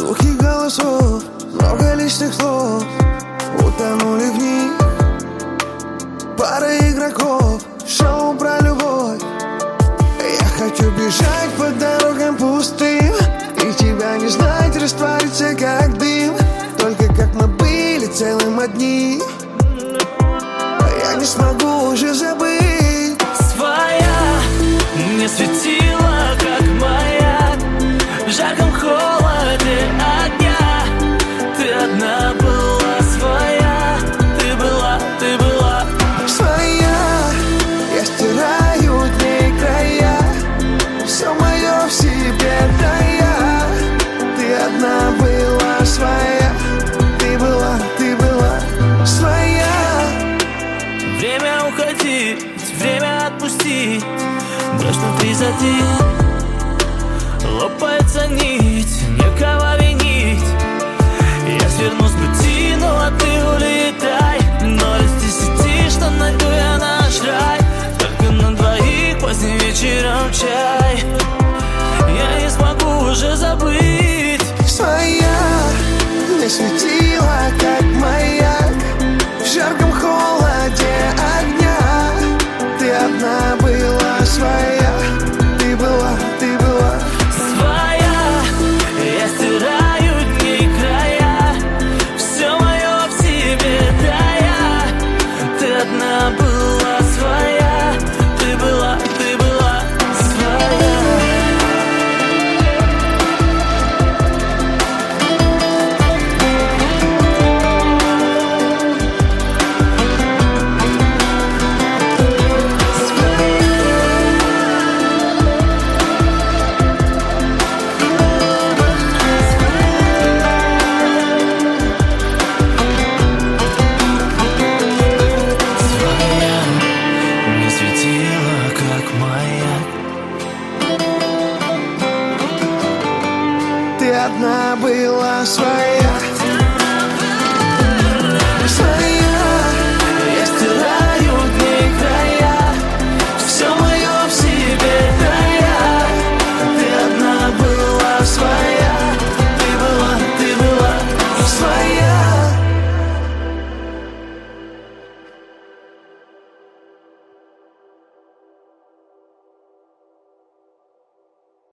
Звуки голосов, много лишних слов утонули в них. Пара игроков, шоу про любовь. Я хочу бежать по дорогам пустым и тебя не знать, раствориться как дым. Только как мы были целым одним, я не смогу уже забыть. Своя мне светила, как маяк, в жарком холоде огня. Ты одна была своя, ты была своя. Я стираю дней края, все мое в себе тая. Ты одна была своя, ты была своя. Время уходить, время отпустить, брось внутри затих. Лопается нить, некого винить. Я сверну с пути, ну а ты улетай. 0 из 10, что найду я наш рай. Только на двоих поздним вечером чай. Я не смогу уже забыть. Своя мне светила, как маяк, в жарком холоде огня. Ты одна была своя, ты была своя. Я стираю дни края, все мое в себе тая. Ты одна была своя, ты была своя. Мне светила, как маяк. ты одна была своя.